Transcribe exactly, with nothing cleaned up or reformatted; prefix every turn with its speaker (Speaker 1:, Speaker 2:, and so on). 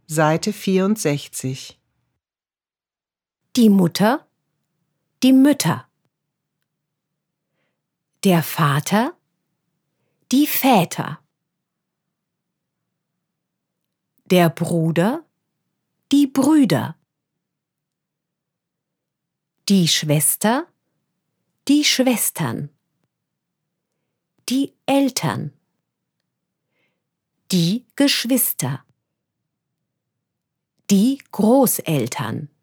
Speaker 1: Seite vierundsechzig.
Speaker 2: Die Mutter, die Mütter. Der Vater, die Väter. Der Bruder, die Brüder. Die Schwester, die Schwestern. Die Eltern. Die Geschwister. Die Großeltern.